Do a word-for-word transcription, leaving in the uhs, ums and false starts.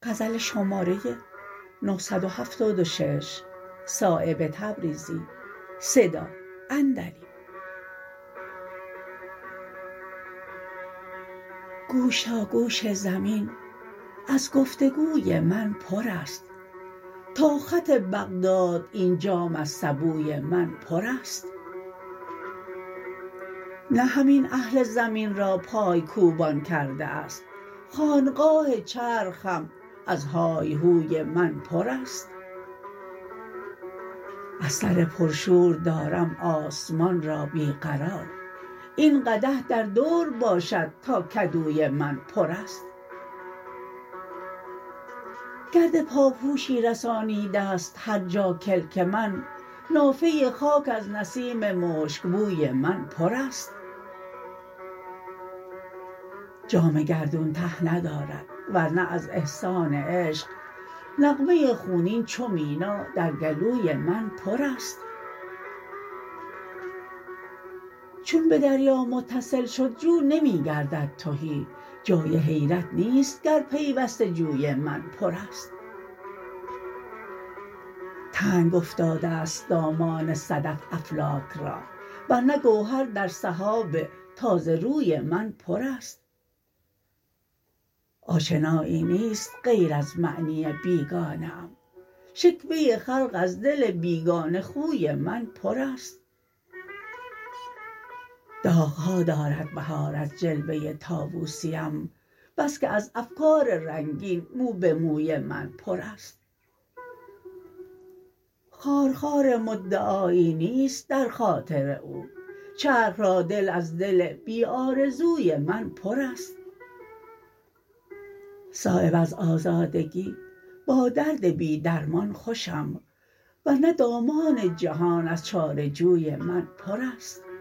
غزل شماره نهصد و هفتاد و شش. صایب تبریزی. صدا عندلیب. گوشاگوش زمین از گفتگوی من پر است، تا خط بغداد این جام از سبوی من پر است. نه همین اهل زمین را پای کوبان کرده است، خانقاه چرخ از های هوی من پر است. از سر پرشور دارم آسمان را بی قرار، این قدح در دور باشد تا کدوی من پر است. گرد پاپوشی رسانیده است هر جا کلک من، نافه خاک از نسیم مشکبوی من پر است. جام گردون ته ندارد، ورنه از احسان عشق نغمه خونین چو مینا در گلوی من پر است. چون به دریا متصل شد جو نمی گردد تهی، جای حیرت نیست گر پیوسته جوی من پر است. تنگ افتاده است دامان صدف افلاک را، ورنه گوهر در سحاب تازه روی من پر است. آشنایی نیست غیر از معنی بیگانه ام، شکوه خلق از دل بیگانه خوی من پر است. داغها دارد بهار از جلوه طاووسیم، بس که از افکار رنگین مو به موی من پر است. خارخار مدعایی نیست در خاطر او، چرخ را دل از دل بی آرزوی من پر است. صایب از آزادگی با درد بی درمان خوشم، ورنه دامان جهان از چاره جوی من پر است.